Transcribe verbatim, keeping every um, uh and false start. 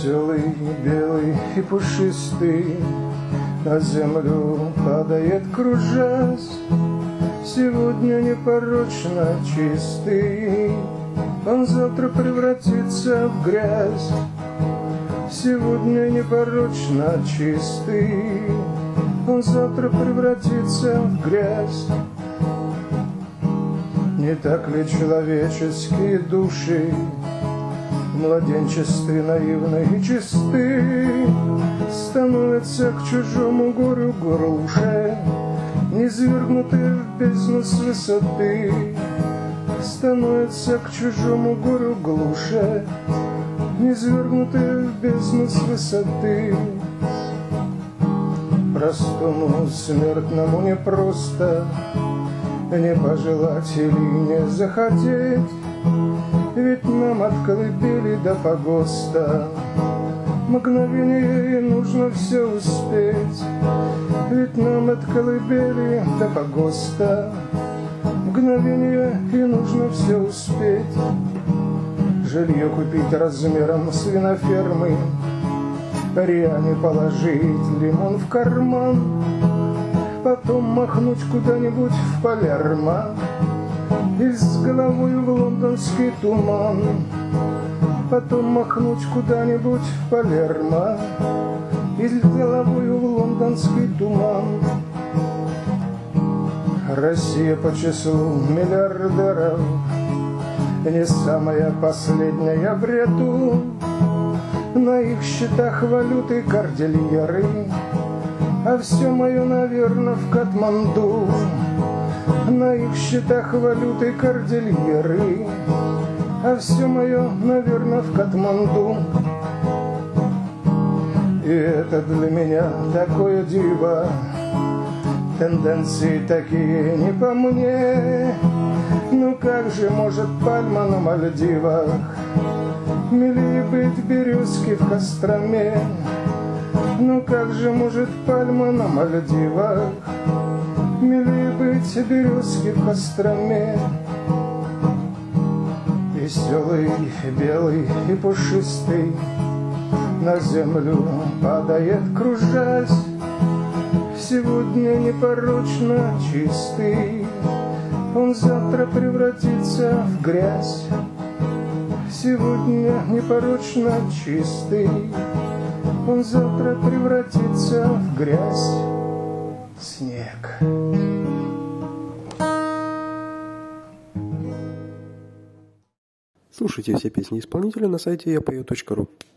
Веселый, белый и пушистый на землю падает, кружась. Сегодня непорочно чистый, он завтра превратится в грязь. Сегодня непорочно чистый, он завтра превратится в грязь. Не так ли человеческие души в младенчестве наивны и чисты становятся к чужому горю глуше, низвергнутые в бездну с высоты, становятся к чужому горю глуше, низвергнутые в бездну с высоты. Простому смертному непросто не пожелать или не захотеть, ведь нам от колыбели до погоста мгновение и нужно все успеть. Ведь нам от колыбели до погоста мгновение и нужно все успеть. Жилье купить размером свинофермы, рьяне положить лимон в карман, потом махнуть куда-нибудь в Палермо и с головой в лондонский туман. Потом махнуть куда-нибудь в Палермо и с головой в лондонский туман. Россия по числу миллиардеров не самая последняя в ряду. На их счетах валюты кордильеры, а все мое, наверное, в Катманду. На их счетах валюты кордильеры, а все мое, наверное, в Катманду. И это для меня такое диво, тенденции такие не по мне. Ну как же может пальма на Мальдивах милее быть березки в Костроме? Ну как же может пальма на Мальдивах милее быть березки в Костроме? Веселый, белый и пушистый на землю падает, кружась. Сегодня непорочно чистый, он завтра превратится в грязь. Сегодня непорочно чистый, он завтра превратится в грязь. Снег. Слушайте все песни исполнителя на сайте я пою точка ру.